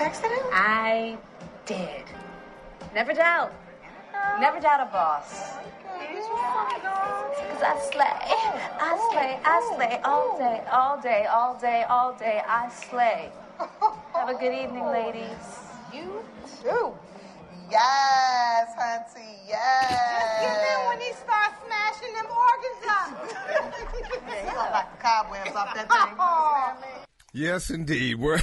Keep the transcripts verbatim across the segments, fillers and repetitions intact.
texted him? I did. Never doubt. Never doubt a boss. Because I slay. I slay. I slay all day, all day, all day, all day. I slay. Have a good evening, ladies. You too. Yes, Hunty, yes. Just get in when he starts smashing them organs up. Yeah, he gonna knock the cobwebs off that thing. Oh. Yes, indeed. We're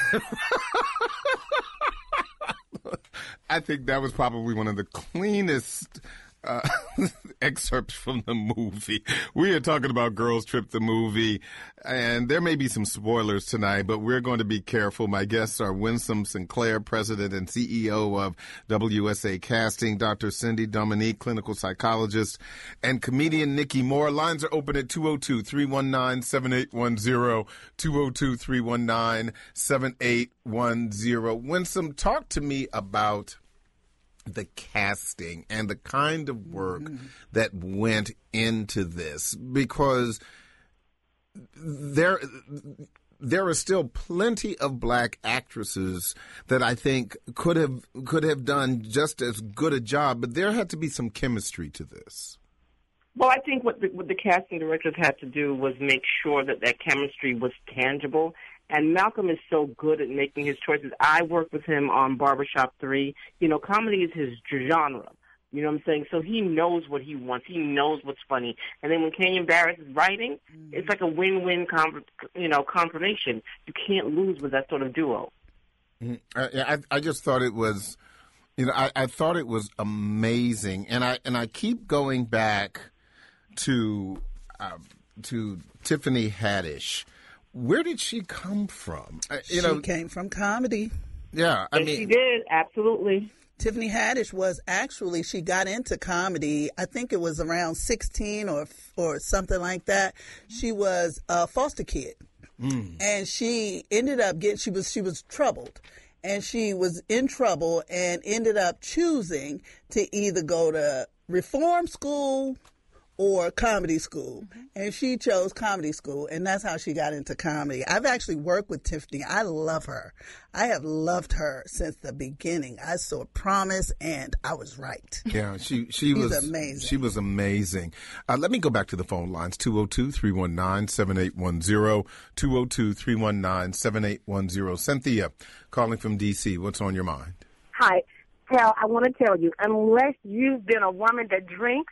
I think that was probably one of the cleanest uh, excerpts from the movie. We are talking about Girls Trip the movie, and there may be some spoilers tonight, but we're going to be careful. My guests are Winsome Sinclair, President and C E O of W S A Casting, Doctor Cindy Dominique, clinical psychologist, and comedian Nikki Moore. Lines are open at two oh two, three one nine, seven eight one zero, two oh two, three one nine, seven eight one zero. Winsome, talk to me about the casting and the kind of work mm-hmm. that went into this, because there there are still plenty of black actresses that I think could have could have done just as good a job, but there had to be some chemistry to this. Well, I think what the, what the casting directors had to do was make sure that that chemistry was tangible. And Malcolm is so good at making his choices. I worked with him on Barbershop three. You know, comedy is his genre. You know what I'm saying? So he knows what he wants. He knows what's funny. And then when Kenyon Barris is writing, mm-hmm. it's like a win-win, com- you know, confirmation. You can't lose with that sort of duo. Mm-hmm. I, I, I just thought it was, you know, I, I thought it was amazing. And I and I keep going back to uh, to Tiffany Haddish. Where did she come from? Uh, you she know, came from comedy. Yeah, I yes, mean, she did, absolutely. Tiffany Haddish was actually, she got into comedy, I think it was around sixteen or or something like that. She was a foster kid. Mm. And she ended up getting, she was, she was troubled. And she was in trouble and ended up choosing to either go to reform school or comedy school. Mm-hmm. And she chose comedy school, and that's how she got into comedy. I've actually worked with Tiffany. I love her. I have loved her since the beginning. I saw Promise, and I was right. Yeah, she she was amazing. She was amazing. Uh, let me go back to the phone lines, two oh two, three one nine, seven eight one zero, two oh two, three one nine, seven eight one zero. Cynthia, calling from D C. What's on your mind? Hi. Pal, I want to tell you, unless you've been a woman that drinks,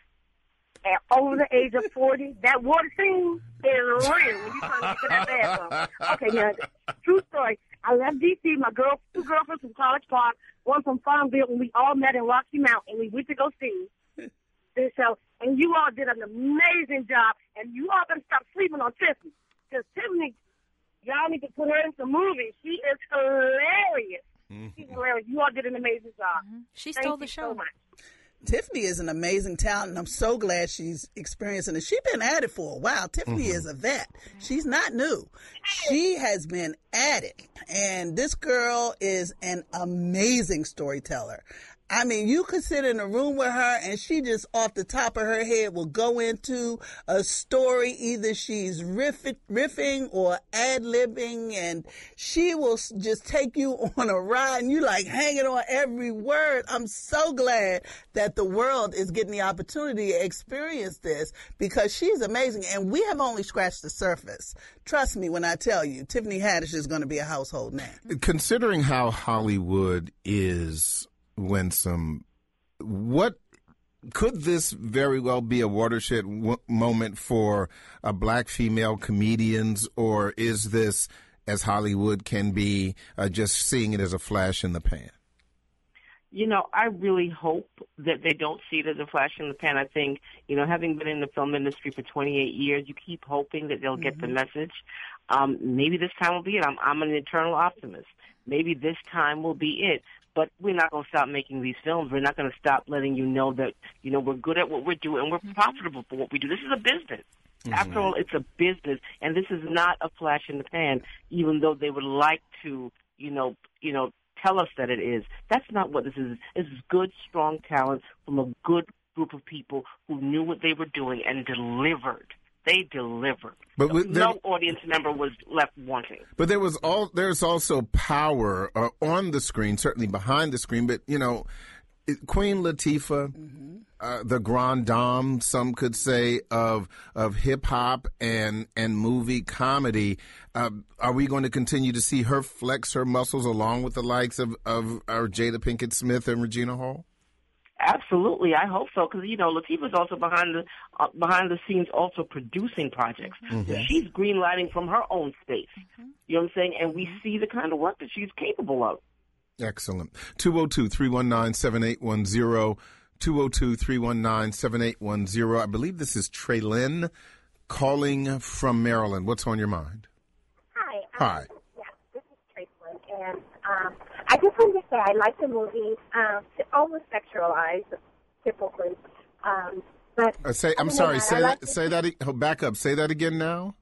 at over the age of forty, that water scene is real when you're trying to get to that bathroom. Okay, now, true story. I left D C, my girl, two girlfriends from College Park, one from Farmville, and we all met in Rocky Mount, and we went to go see this show. And you all did an amazing job, and you all got to stop sleeping on Tiffany. Because Tiffany, y'all need to put her in some movies. She is hilarious. Mm-hmm. She's hilarious. You all did an amazing job. Mm-hmm. She Thank stole the show. So much. Tiffany is an amazing talent, and I'm so glad she's experiencing it. She's been at it for a while. Tiffany mm-hmm. is a vet. She's not new. She has been at it, and this girl is an amazing storyteller. I mean, you could sit in a room with her and she just off the top of her head will go into a story. Either she's riff- riffing or ad-libbing, and she will just take you on a ride and you like hanging on every word. I'm so glad that the world is getting the opportunity to experience this because she's amazing, and we have only scratched the surface. Trust me when I tell you, Tiffany Haddish is going to be a household name. Considering how Hollywood is, Winsome, what could this very well be a watershed w- moment for uh, black female comedians, or is this, as Hollywood can be, uh, just seeing it as a flash in the pan? You know, I really hope that they don't see it as a flash in the pan. I think, you know, having been in the film industry for twenty-eight years, you keep hoping that they'll mm-hmm. get the message. Um, maybe this time will be it. I'm, I'm an eternal optimist. Maybe this time will be it. But we're not going to stop making these films. We're not going to stop letting you know that, you know, we're good at what we're doing and we're mm-hmm. profitable for what we do. This is a business. Mm-hmm. After all, it's a business, and this is not a flash in the pan, even though they would like to, you know, you know, tell us that it is. That's not what this is. This is good, strong talent from a good group of people who knew what they were doing and delivered. they delivered. But with, no there, audience member was left wanting. But there was all there's also power uh, on the screen, certainly behind the screen. But you know, Queen Latifah, mm-hmm. uh, the grande dame, some could say, of of hip hop and and movie comedy. Uh, are we going to continue to see her flex her muscles along with the likes of of our Jada Pinkett Smith and Regina Hall? Absolutely, I hope so, because you know Latifah's also behind the uh, behind the scenes, also producing projects. Mm-hmm. So she's greenlighting from her own space. Mm-hmm. You know what I'm saying? And we see the kind of work that she's capable of. Excellent. two oh two, three one nine, seven eight one zero. two oh two, three one nine, seven eight one zero. I believe this is Traylyn calling from Maryland. What's on your mind? Hi. Um, Hi. Yeah, this is Traylyn, and um, I just wanted to say I like the movie. Um, over sexualized, typically. Um, but Uh, say, I'm other than sorry. that, Say I that. like the- Say that. oh, Back up. Say that again now.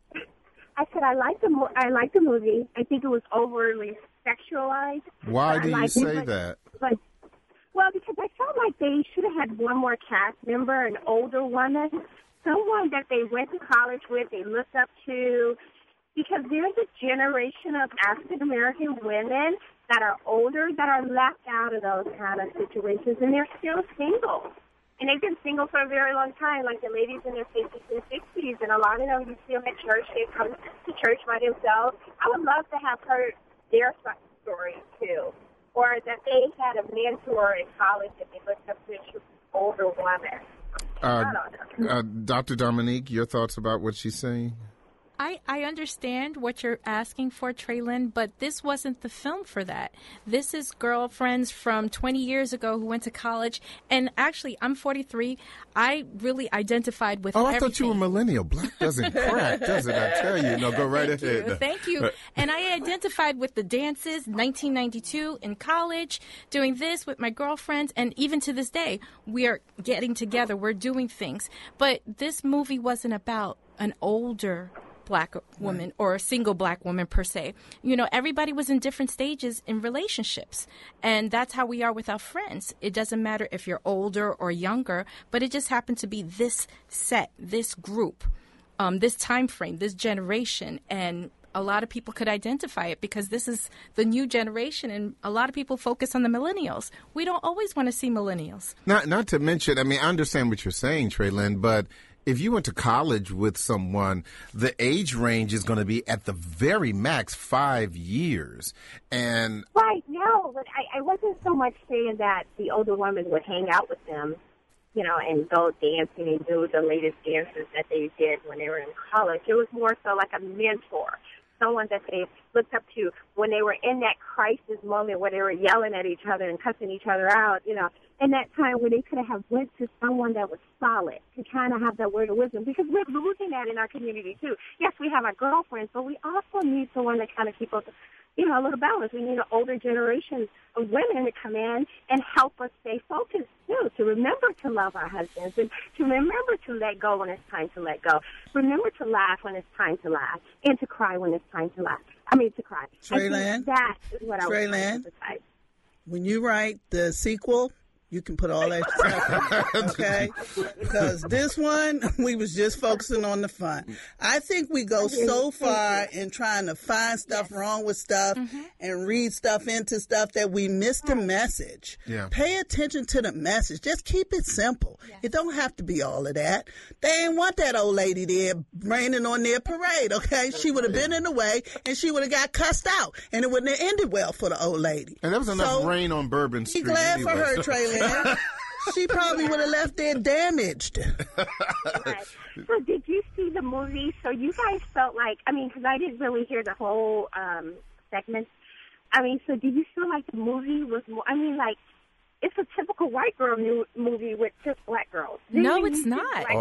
I said I like the mo- I like the movie. I think it was overly sexualized. Why But I do you liked it, say but- that? But well, because I felt like they should have had one more cast member, an older woman, someone that they went to college with, they looked up to. Because there's a generation of African American women that are older that are left out of those kind of situations, and they're still single. And they've been single for a very long time, like the ladies in their fifties and sixties, and a lot of them you see them at church. They come to church by themselves. I would love to have heard their story, too. Or that they had a mentor in college that they looked up to an older woman. Uh, I don't know. uh, Doctor Dominique, your thoughts about what she's saying? I, I understand what you're asking for, Traylyn, but this wasn't the film for that. This is girlfriends from twenty years ago who went to college. And actually, I'm forty-three. I really identified with Oh, I everything. thought you were millennial. Black doesn't crack, does it? I tell you. No, go right Thank ahead. you. Thank you. And I identified with the dances, nineteen ninety-two in college, doing this with my girlfriends. And even to this day, we are getting together. We're doing things. But this movie wasn't about an older black woman right. or a single black woman per se. You know, everybody was in different stages in relationships. And that's how we are with our friends. It doesn't matter if you're older or younger, but it just happened to be this set, this group, um, this time frame, this generation. And a lot of people could identify it because this is the new generation, and a lot of people focus on the millennials. We don't always want to see millennials. Not, not to mention, I mean, I understand what you're saying, Traylyn, but if you went to college with someone, the age range is going to be at the very max five years. And Right, no, but I, I wasn't so much saying that the older woman would hang out with them, you know, and go dancing and do the latest dances that they did when they were in college. It was more so like a mentor, someone that they looked up to when they were in that crisis moment where they were yelling at each other and cussing each other out, you know, in that time where they could have went to someone that was solid to kind of have that word of wisdom, because we're losing that in our community too. Yes, we have our girlfriends, but we also need someone to kind of keep us, you know, a little balance. We need an older generation of women to come in and help us stay focused too, to remember to love our husbands and to remember to let go when it's time to let go. Remember to laugh when it's time to laugh and to cry when it's time to laugh. I mean, to cry. Traylyn, that is what I was trying to Traylyn, emphasize. When you write the sequel, you can put all that stuff in, okay? Because this one, we was just focusing on the fun. I think we go so far in trying to find stuff yes. wrong with stuff mm-hmm. and read stuff into stuff that we miss the message. Yeah. Pay attention to the message. Just keep it simple. Yes. It don't have to be all of that. They ain't want that old lady there raining on their parade, okay? She would have been in the way and she would have got cussed out, and it wouldn't have ended well for the old lady. And there was enough so, rain on Bourbon Street. Be glad anyway, for her, so. Traylyn. She probably would have left there damaged. Right. So did you see the movie? So you guys felt like, I mean, because I didn't really hear the whole um, segment. I mean, so did you feel like the movie was more, I mean, like, it's a typical white girl new movie with just black girls. Didn't no, you it's not. Black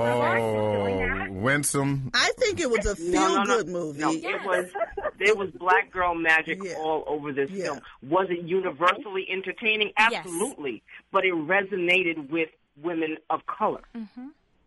Oh, winsome. I think it was a feel-good no, no, movie. No, it was there was black girl magic yeah. all over this yeah. film. Was it universally entertaining? Absolutely. Yes. But it resonated with women of color. Mm-hmm.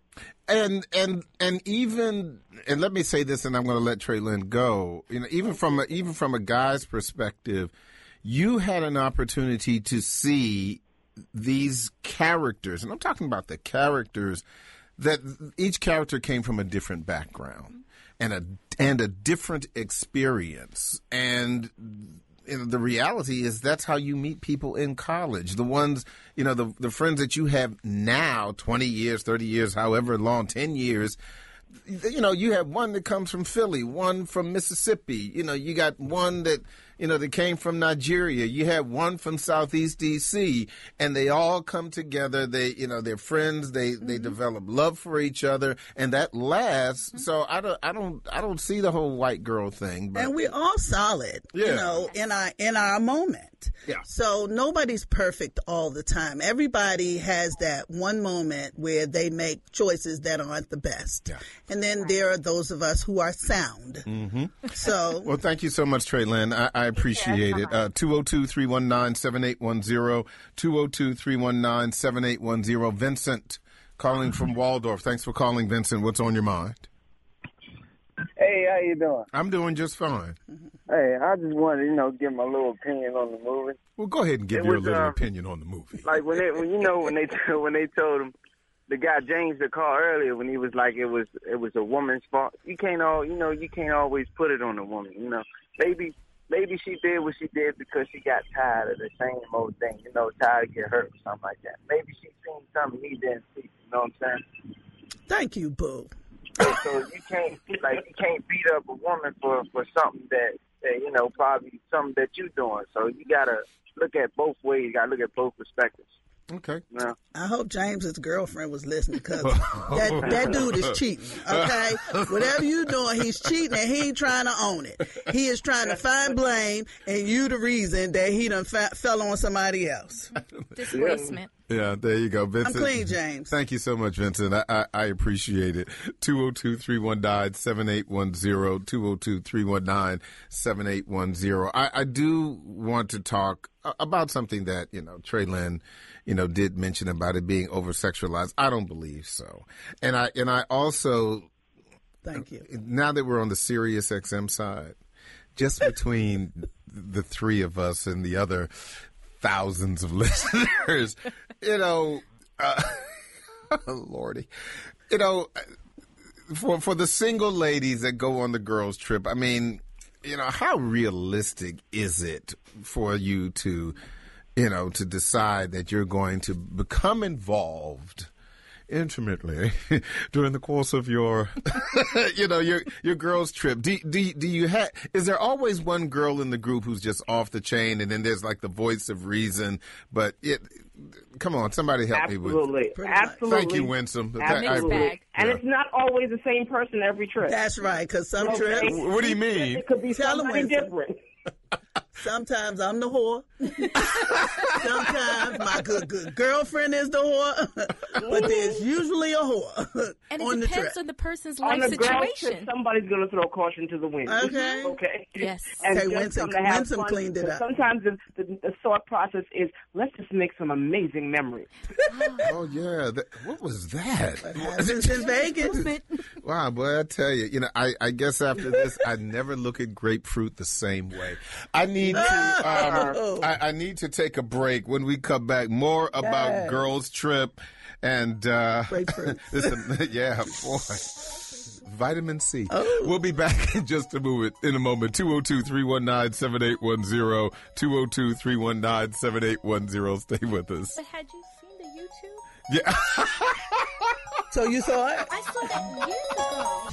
And and and even and let me say this, and I'm going to let Traylyn go. You know, even from a, even from a guy's perspective, you had an opportunity to see these characters, and I'm talking about the characters that each character came from a different background and a and a different experience. And you know, the reality is that's how you meet people in college. The ones, you know, the the friends that you have now, twenty years, thirty years, however long, ten years. You know, you have one that comes from Philly, one from Mississippi. You know, you got one that, you know, that came from Nigeria. You have one from Southeast D C, and they all come together. They, you know, they're friends. They, mm-hmm. they develop love for each other, and that lasts. Mm-hmm. So I don't, I don't, I don't see the whole white girl thing. But, and we're all solid, yeah. you know, in our in our moment. Yeah. So nobody's perfect all the time. Everybody has that one moment where they make choices that aren't the best. Yeah. And then there are those of us who are sound. Mm-hmm. So, well, thank you so much, Trey Lynn. I, I appreciate it. Uh, two oh two, three one nine, seven eight one zero, two oh two, three one nine, seven eight one zero. Vincent calling from Waldorf. Thanks for calling, Vincent. What's on your mind? Hey, how you doing? I'm doing just fine. Hey, I just wanted, you know, give my little opinion on the movie. Well, go ahead and give it your was, little uh, opinion on the movie. Like when they, when you know, when they when they told him, the guy James the call earlier when he was like it was it was a woman's fault. You can't all, you know, you can't always put it on a woman. You know, maybe maybe she did what she did because she got tired of the same old thing. You know, tired of getting hurt or something like that. Maybe she seen something he didn't see. You know what I'm saying? Thank you, boo. So, so you can't like you can't beat up a woman for, for something that, that you know probably something that you're doing. So you gotta look at both ways. You gotta look at both perspectives. Okay. Yeah. I hope James's girlfriend was listening because that, that dude is cheating, okay? Whatever you doing, he's cheating and he ain't trying to own it. He is trying to find blame and you the reason that he done fa- fell on somebody else. Displacement. Yeah, there you go, Vincent. I'm clean, James. Thank you so much, Vincent. I, I, I appreciate it. two oh two, three one nine, seven eight one zero, two oh two, three one nine, seven eight one zero. I, I do want to talk about something that, you know, Trey Lynn, you know, did mention about it being over-sexualized. I don't believe so. And I and I also, thank you. Now that we're on the Sirius X M side, just between the three of us and the other thousands of listeners, you know, uh, Lordy, you know, for for the single ladies that go on the girls' trip, I mean, you know, how realistic is it for you to, you know, to decide that you're going to become involved intimately during the course of your, you know, your your girls' trip? Do do do you have? Is there always one girl in the group who's just off the chain, and then there's like the voice of reason? But it, come on, somebody help Absolutely. me with. Absolutely. Thank you, Winsome. Absolutely. I, I, and yeah. it's not always the same person every trip. That's right, because some Okay. trips. What do you mean? It could be Tell 'em, somebody Winston. different. Sometimes I'm the whore. Sometimes my good good girlfriend is the whore. But there's usually a whore And it on the depends trip. on the person's On life the girls' trip, situation. somebody's going to throw caution to the wind. Okay. Okay. Yes. And Okay, just Winston- come to have Winston fun, cleaned it because up. Sometimes the, the, the thought process is, let's just make some amazing memories. Oh yeah, that, what was that? Happens in Vegas. Wow, boy, I tell you, you know, I, I guess after this, I never look at grapefruit the same way. I need to, um, I, I need to take a break. When we come back, more about Yeah. girls' trip and uh, Grapefruit. listen, yeah, boy. Vitamin C. Oh. We'll be back in just a moment. In a moment. two oh two, three one nine, seven eight one zero. two oh two, three one nine, seven eight one zero. Stay with us. But had you seen the YouTube? Yeah. So you saw it? I saw that years ago.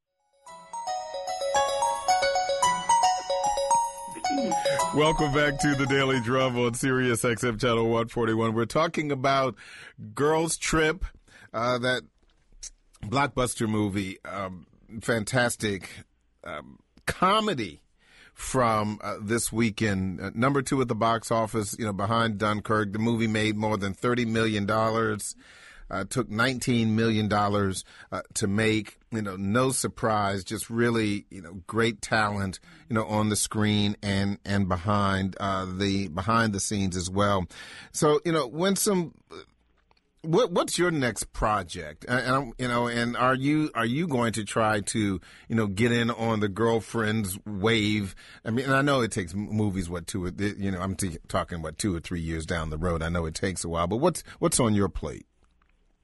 Welcome back to the Daily Drum on Sirius X M Channel one forty-one. We're talking about Girls Trip, uh, that blockbuster movie, um, fantastic um, comedy from uh, this weekend. Uh, number two at the box office, you know, behind Dunkirk. The movie made more than thirty million dollars. Uh, took nineteen million dollars uh, to make. You know, no surprise, just really, you know, great talent, you know, on the screen and and behind uh, the behind the scenes as well. So, you know, Winsome, what what's your next project? And, and you know, and are you are you going to try to, you know, get in on the girlfriends wave? I mean, and I know it takes movies what two, or, you know, I'm t- talking what two or three years down the road. I know it takes a while, but what's what's on your plate?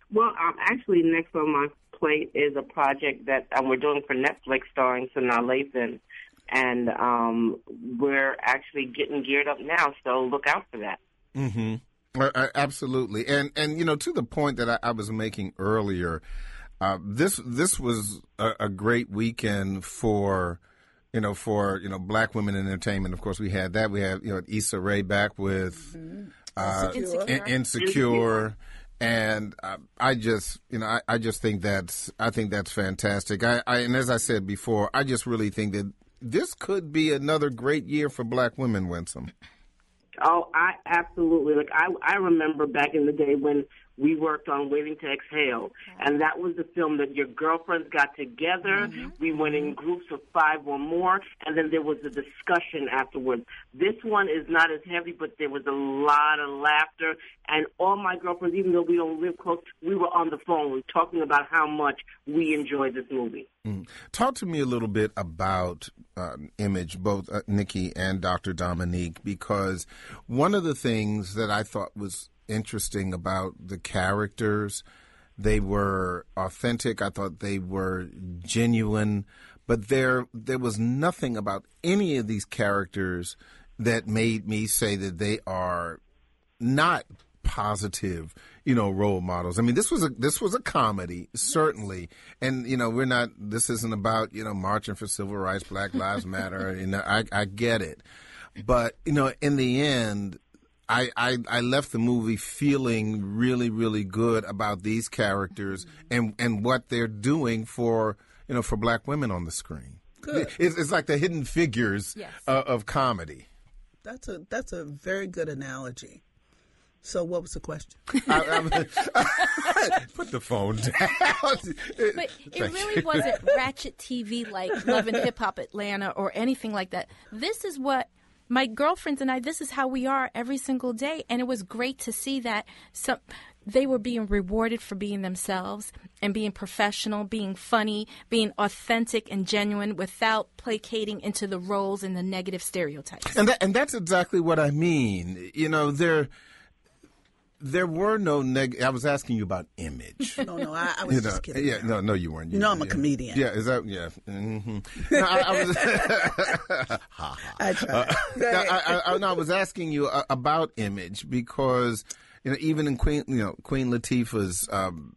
Well, um, actually, next on my plate is a project that um, we're doing for Netflix starring Sanaa Lathan. And um, we're actually getting geared up now, so look out for that. Mm-hmm. Uh, absolutely. And, and you know, to the point that I, I was making earlier, uh, this this was a, a great weekend for, you know, for, you know, black women in entertainment. Of course, we had that. We had, you know, Issa Rae back with Mm-hmm. uh, Insecure. In- Insecure. And uh, I just, you know, I, I just think that's, I think that's fantastic. I, I, and as I said before, I just really think that this could be another great year for black women, Winsome. Oh, I absolutely. Like, I, I remember back in the day when we worked on Waiting to Exhale, and that was the film that your girlfriends got together. Mm-hmm. We went in groups of five or more, and then there was a discussion afterwards. This one is not as heavy, but there was a lot of laughter, and all my girlfriends, even though we don't live close, we were on the phone talking about how much we enjoyed this movie. Mm. Talk to me a little bit about uh, Image, both uh, Nikki and Doctor Dominique, because one of the things that I thought was interesting about the characters, they were authentic. I thought they were genuine, but there there was nothing about any of these characters that made me say that they are not positive, you know, role models. I mean, this was a this was a comedy, certainly, and you know, we're not. This isn't about, you know, marching for civil rights, Black Lives Matter. You know, I I get it, but you know, in the end, I, I, I left the movie feeling really, really good about these characters and, and what they're doing for, you know, for black women on the screen. Good. It's, it's like the hidden figures Yes. uh, of comedy. That's a that's a very good analogy. So what was the question? I, I, put the phone down. But it really wasn't ratchet T V like Love and Hip Hop Atlanta or anything like that. This is what my girlfriends and I, this is how we are every single day. And it was great to see that some, they were being rewarded for being themselves and being professional, being funny, being authentic and genuine without placating into the roles and the negative stereotypes. And that, and that's exactly what I mean. You know, there there were no neg. I was asking you about Image. No, no, I, I was You just know, kidding. yeah, no, no, you weren't. You know I'm a yeah. comedian. Yeah, is that yeah? Mm-hmm. No, I, I was. ha, ha. I tried. Uh, no, I, I, no, I was asking you uh, about Image because, you know, even in Queen, you know, Queen Latifah's um,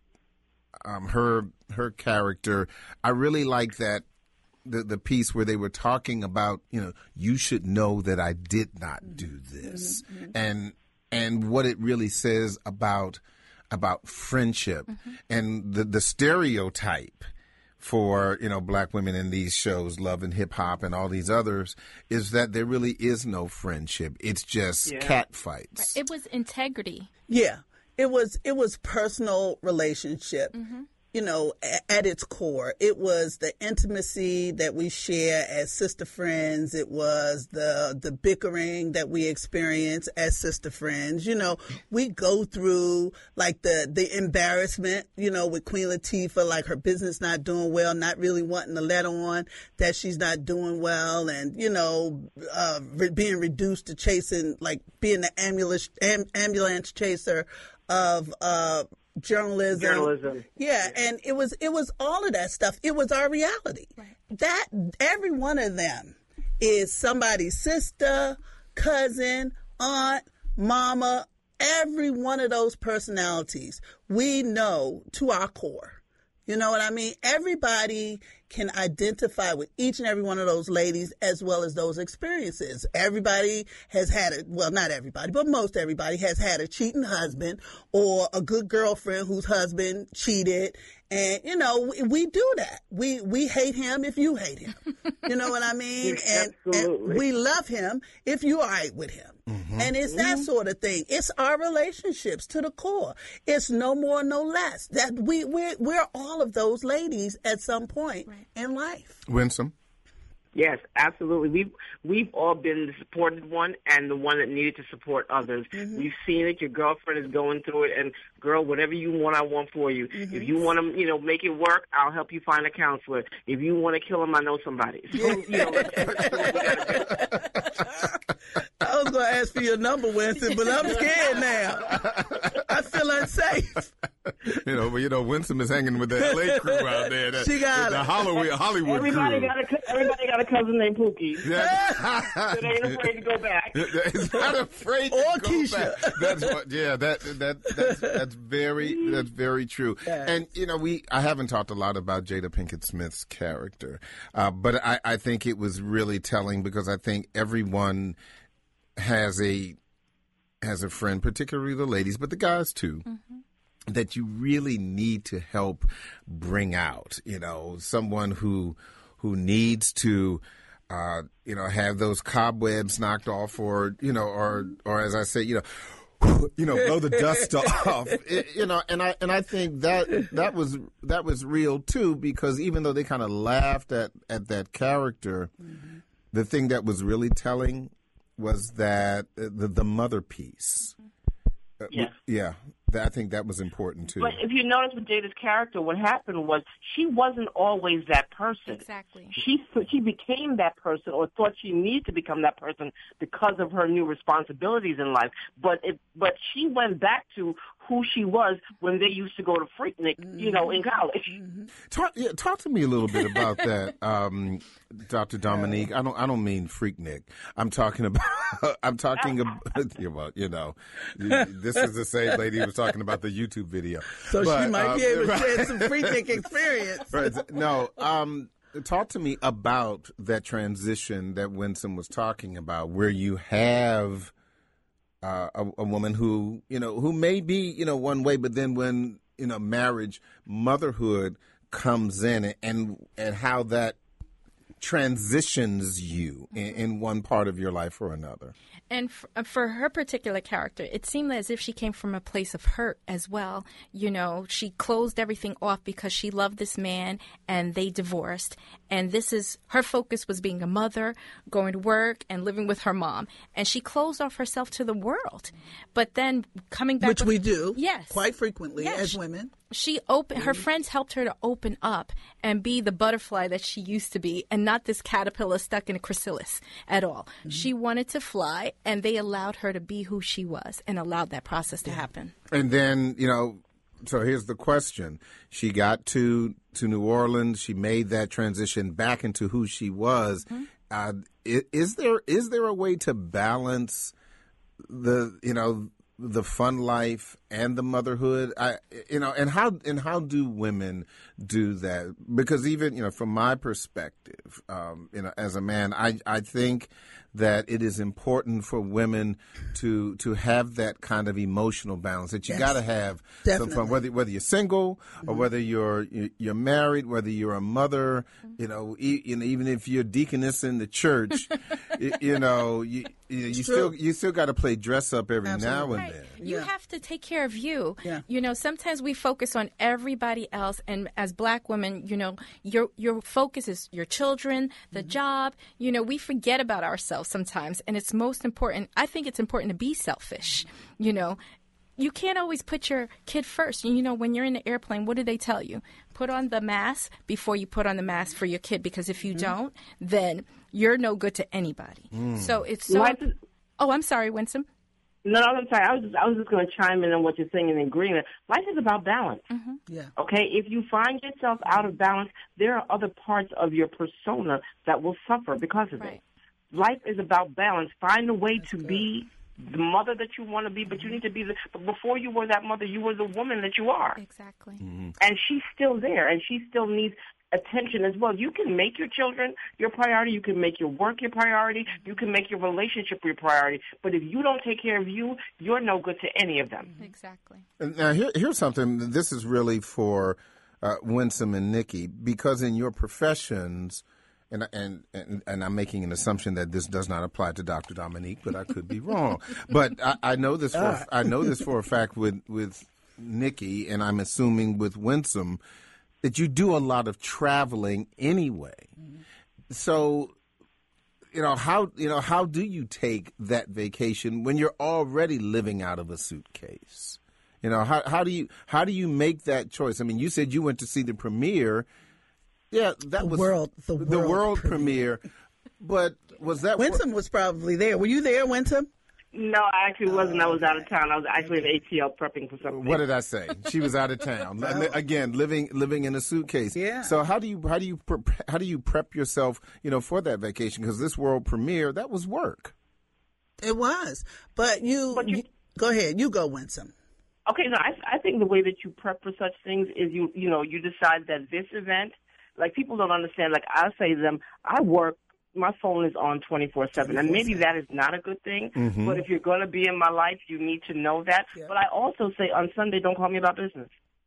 um, her her character, I really like that. The, the piece where they were talking about, you know, you should know that I did not do this, mm-hmm. and and what it really says about about friendship, mm-hmm. and the the stereotype for, you know, black women in these shows, Love and Hip Hop and all these others, is that there really is no friendship. It's just Yeah. cat fights. It was integrity. Yeah, it was it was personal relationship. Mm-hmm. You know, at its core, it was the intimacy that we share as sister friends. It was the the bickering that we experience as sister friends. You know, we go through like the the embarrassment, you know, with Queen Latifah, like her business not doing well, not really wanting to let on that she's not doing well, and, you know, uh, re- being reduced to chasing, like being the ambulance, am, ambulance chaser of uh journalism. Journalism. Yeah, and it was it was all of that stuff. It was our reality. Right. That every one of them is somebody's sister, cousin, aunt, mama, every one of those personalities we know to our core. You know what I mean? Everybody can identify with each and every one of those ladies as well as those experiences. Everybody has had a, well, not everybody, but most everybody has had a cheating husband or a good girlfriend whose husband cheated. And, you know, we, we do that. We we hate him if you hate him. You know what I mean? and, and we love him if you are right with him. Mm-hmm. And it's that mm-hmm. sort of thing. It's our relationships to the core. It's no more, no less. That we we're we're all of those ladies at some point right. in life. Winsome. Yes, absolutely. We've we've all been the supported one and the one that needed to support others. Mm-hmm. We've seen it. Your girlfriend is going through it, and girl, whatever you want, I want for you. Mm-hmm. If you want to, you know, make it work, I'll help you find a counselor. If you want to kill him, I know somebody. So, you know, that's, that's what we gotta do. Oh was going to ask for your number, Winston, but I'm scared now. I feel unsafe. You know, but you know, Winston is hanging with the L A crew out there. That, She got the it. Hollywood, Hollywood Everybody crew. got a everybody got a cousin named Pookie. Yeah. So they ain't afraid to go back. It's not afraid to Or go Keisha. back. That's what, yeah, that that that's, that's very that's very true. Yes. And you know, we I haven't talked a lot about Jada Pinkett Smith's character, uh, but I, I think it was really telling because I think everyone has a has a friend, particularly the ladies, but the guys too. Mm-hmm. That you really need to help bring out, you know, someone who who needs to, uh, you know, have those cobwebs knocked off, or you know, or or as I say, you know, you know, blow the dust off, it, you know, and I and I think that that was that was real too, because even though they kind of laughed at at that character, mm-hmm. the thing that was really telling was that uh, the the mother piece. Uh, Yeah. yeah. I think that was important too. But if you notice with Jada's character, what happened was she wasn't always that person. Exactly. She she became that person, or thought she needed to become that person because of her new responsibilities in life. But it, but she went back to who she was when they used to go to Freaknik, you know, in college. Mm-hmm. Talk, yeah, talk to me a little bit about that, um, Doctor Dominique. I don't, I don't mean Freaknik. I'm talking about, I'm talking about, well, you know, this is the same lady who was talking about the YouTube video. So But, she might um, be able to right. share some Freaknik experience. Right. No, um, talk to me about that transition that Winston was talking about, where you have uh, a, a woman who, you know, who may be, you know, one way, but then when, you know, marriage, motherhood comes in, and and how that transitions you in, in one part of your life or another. And f- for her particular character, it seemed as if she came from a place of hurt as well. You know, she closed everything off because she loved this man and they divorced. And this is, her focus was being a mother, going to work and living with her mom. And she closed off herself to the world. But then coming back. Which with, we do. Yes. Quite frequently Yes. as women. She open her friends helped her to open up and be the butterfly that she used to be, and not this caterpillar stuck in a chrysalis at all. Mm-hmm. She wanted to fly, and they allowed her to be who she was and allowed that process to happen. And then, you know, so here's the question. She got to to New Orleans. She made that transition back into who she was. Mm-hmm. Uh, is, is there is there a way to balance the, you know, the fun life and the motherhood? I, you know, and how and how do women do that? Because even, you know, from my perspective, um, you know, as a man, I I think that it is important for women to to have that kind of emotional balance. That you Yes. got to have Definitely. some fun, whether whether you're single Mm-hmm. or whether you're you're married, whether you're a mother, you know, e- you know, even if you're deaconess in the church, you, you know, you you, you still true. you still got to play dress up every now Absolutely. and Right. then. You Yeah. have to take care of you. Yeah. You know, sometimes we focus on everybody else, and as black women, you know, your your focus is your children, the Mm-hmm. job. You know, we forget about ourselves sometimes, and it's most important. I think it's important to be selfish. You know, you can't always put your kid first. You know, when you're in the airplane, what do they tell you? Put on the mask before you put on the mask for your kid, because if you Mm-hmm. don't, then you're no good to anybody. So it's so. Life is- Oh, I'm sorry, Winsome. No, no, I'm sorry. I was just, I was just going to chime in on what you're saying and agreeing. Life is about balance. Yeah. Okay, if you find yourself out of balance, there are other parts of your persona that will suffer because of Right. it. Life is about balance. Find a way to be the mother that you want to be, but you need to be the. But before you were that mother, you were the woman that you are, Exactly. and she's still there, and she still needs attention as well. You can make your children your priority. You can make your work your priority. You can make your relationship your priority. But if you don't take care of you, you're no good to any of them. Exactly. Now, here, here's something. This is really for uh, Winsome and Nikki, because in your professions, and, and and and I'm making an assumption that this does not apply to Doctor Dominique, but I could be wrong. But I, I know this for I know this for a fact with with Nikki, and I'm assuming with Winsome, that you do a lot of traveling anyway. So, you know, how you know how do you take that vacation when you're already living out of a suitcase? You know, how how do you how do you make that choice? I mean, you said you went to see the premiere. Yeah, that The was world- the the world world premiere. premiere. But was that Winsome was probably there. Were you there, Winsome? No, I actually wasn't. I was out of town. I was actually at A T L prepping for something. What did I say? She was out of town. Again, living living in a suitcase. Yeah. So how do you how do you pre- how do you prep yourself, you know, for that vacation? Because this world premiere, that was work. It was, but you, But you- you go ahead. You go, Winsome. Okay, no, I, I think the way that you prep for such things is you, you know, you decide that this event, like people don't understand. Like I say to them, I work. My phone is on twenty-four seven, and maybe that is not a good thing, Mm-hmm. but if you're going to be in my life, you need to know that. Yeah. But I also say on Sunday, don't call me about business.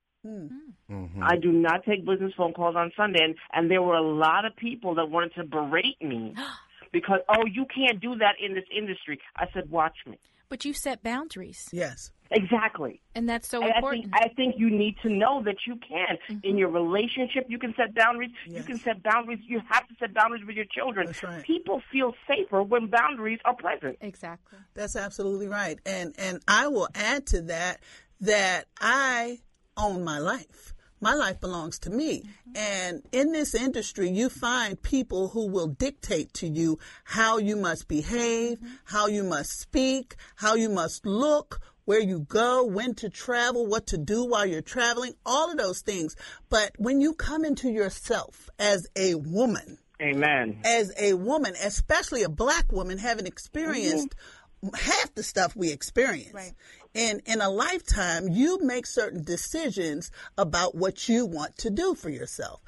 Mm-hmm. I do not take business phone calls on Sunday, and, and there were a lot of people that wanted to berate me because, oh, you can't do that in this industry. I said, watch me. But you set boundaries, Yes. Exactly. and that's so I, I important. think I think you need to know that you can. In your relationship, you can set boundaries. You Yes. can set boundaries. You have to set boundaries with your children. That's right. People feel safer when boundaries are present. Exactly. That's absolutely right. And and I will add to that that I own my life. My life belongs to me. And in this industry, you find people who will dictate to you how you must behave, how you must speak, how you must look, where you go, when to travel, what to do while you're traveling, all of those things. But when you come into yourself as a woman, Amen. as a woman, especially a black woman, having experienced half the stuff we experience. Right. In, in a lifetime, you make certain decisions about what you want to do for yourself.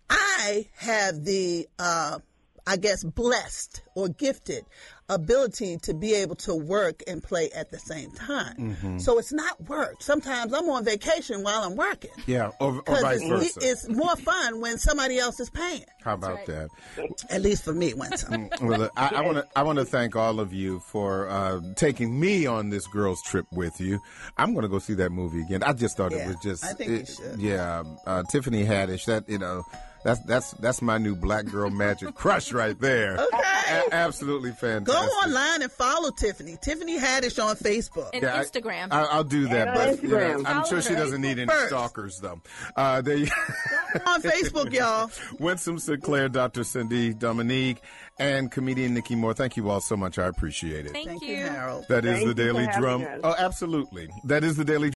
I have the, uh, I guess, blessed or gifted ability to be able to work and play at the same time. Mm-hmm. So it's not work. Sometimes I'm on vacation while I'm working. Yeah, or, or 'Cause vice it's, versa. it's more fun when somebody else is paying. How about that? At least for me, Winsome. Well, I want to I want to thank all of you for uh, taking me on this girls' trip with you. I'm going to go see that movie again. I just thought it Yeah, was just I think you it- should. Yeah, uh, Tiffany Haddish. That you know. That's that's that's my new black girl magic crush right there. Okay. A- absolutely Go fantastic. online and follow Tiffany. Tiffany Haddish on Facebook. And Yeah, I- Instagram. I, I'll do that, And on but you know, Instagram. I'm sure she Follow her. doesn't need any First. stalkers though. Uh, there you on Facebook, y'all. Winsome Sinclair, Doctor Cindy Dominique, and comedian Nikki Moore. Thank you all so much. I appreciate it. Thank, Thank you. you, Harold. That is Thank the you for Daily having Drum. us. Oh, absolutely. That is the Daily